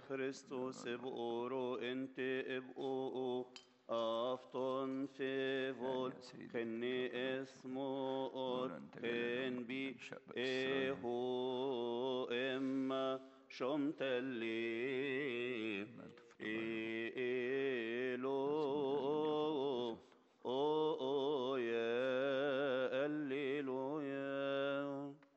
Christus eboro ente ebo afton fevol kenni esmor ken bi eho emma شمتلي إلو أو يا الليلويا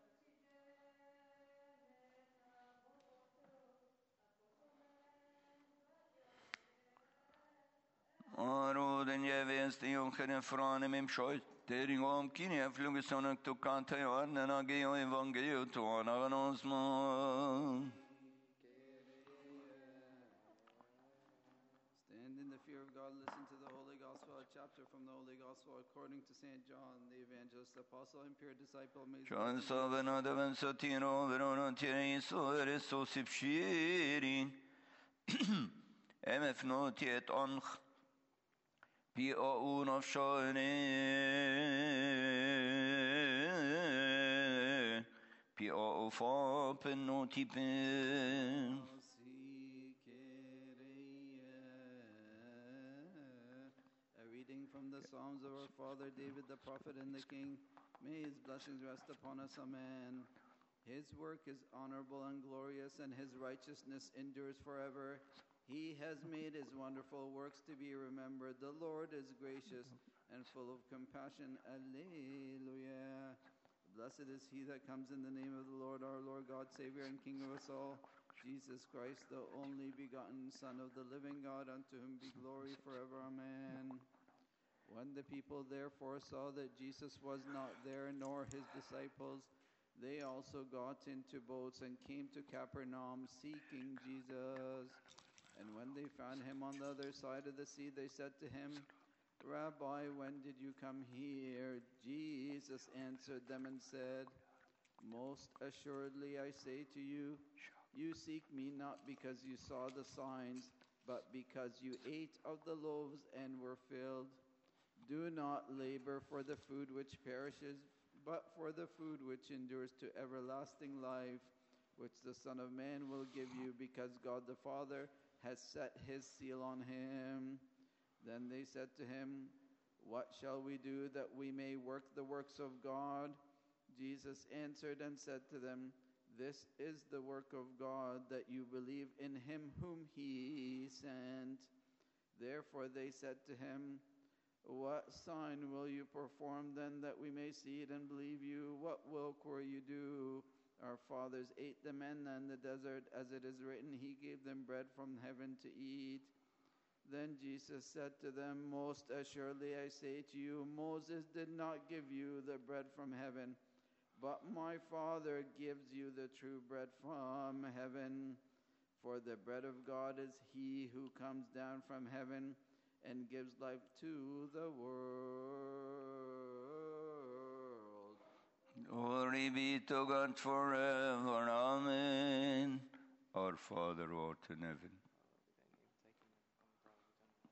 Aroden jävest i omkring från min skjut. Tering om kinje flugesonek to kanta joarnen agio evangeliet och annonsman. Stand in the fear of God, listen to the Holy Gospel, a chapter from the Holy Gospel according to St. John, the evangelist, apostle, and pure disciple. John savena deven satiro verona tiri so eriso sipshirin. MF tiet onch. Pi o un of shone. Pi o fa penotipin. A reading from the Psalms of our father David, the prophet and the king. May his blessings rest upon us. Amen. His work is honorable and glorious, and his righteousness endures forever. He has made his wonderful works to be remembered. The Lord is gracious and full of compassion. Alleluia. Blessed is he that comes in the name of the Lord, our Lord God, Savior and King of us all, Jesus Christ, the only begotten Son of the living God, unto whom be glory forever. Amen. When the people therefore saw that Jesus was not there, nor his disciples, they also got into boats and came to Capernaum, seeking Jesus. And when they found him on the other side of the sea, they said to him, Rabbi, when did you come here? Jesus answered them and said, Most assuredly I say to you, you seek me not because you saw the signs, but because you ate of the loaves and were filled. Do not labor for the food which perishes, but for the food which endures to everlasting life, which the Son of Man will give you, because God the Father has set his seal on him. Then they said to him, What shall we do that we may work the works of God? Jesus answered and said to them, This is the work of God, that you believe in him whom he sent. Therefore they said to him, What sign will you perform then, that we may see it and believe you? What work will you do? Our fathers ate the manna in the desert, as it is written, he gave them bread from heaven to eat. Then Jesus said to them, Most assuredly I say to you, Moses did not give you the bread from heaven, but my Father gives you the true bread from heaven. For the bread of God is he who comes down from heaven and gives life to the world. Glory be to God forever. Amen. Our Father who art in heaven,